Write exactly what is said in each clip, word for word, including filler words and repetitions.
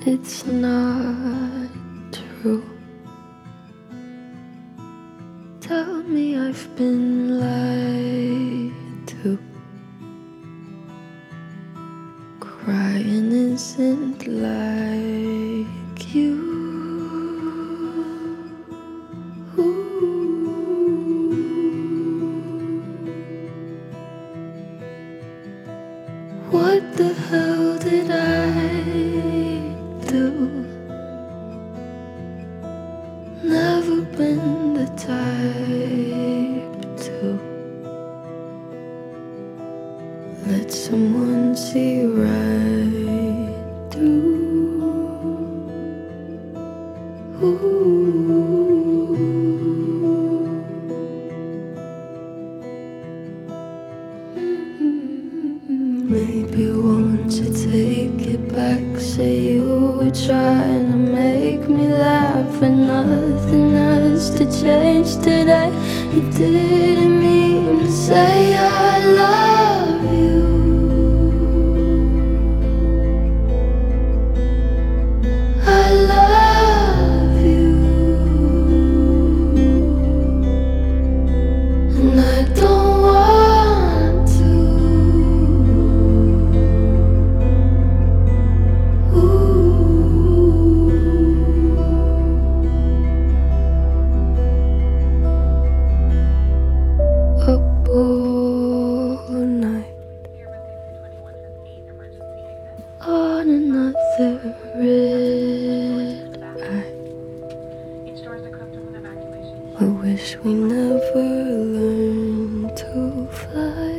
It's not true. Tell me I've been lied to. Crying isn't like you. What the hell did I do? Never been the type to let someone see right through. Maybe won't you take it back? Say you were trying to make me laugh, and nothing has to change today. You didn't mean to say I love you. I love you, and I don't want to. Up all night on another red eye. I wish we never learned to fly.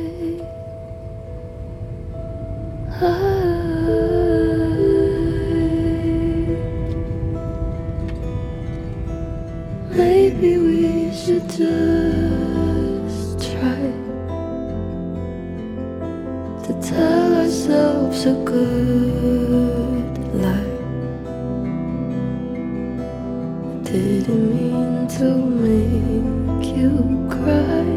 Maybe we should just try to tell ourselves a good lie. Didn't mean to make you cry.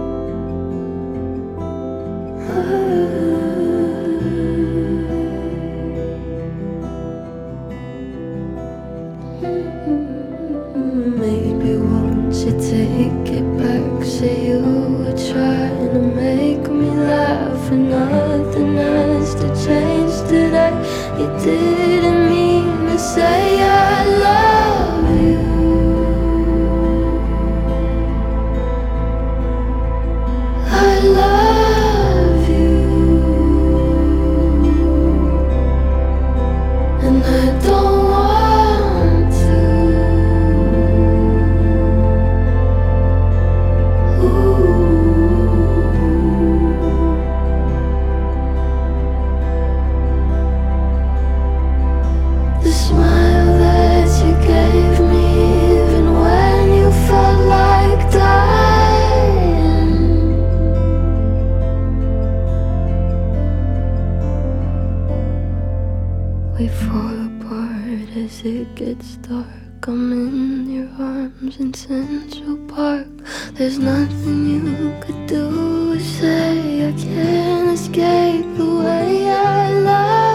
Maybe won't you take it back? Say you were trying to make me laugh, and nothing has to change today. You didn't mean to say I love you. I love you, and I don't want to. The smile that you gave me, even when you felt like dying. We fall apart as it gets dark. I'm in your arms in Central Park. There's nothing you could do or say. I can't escape the way I love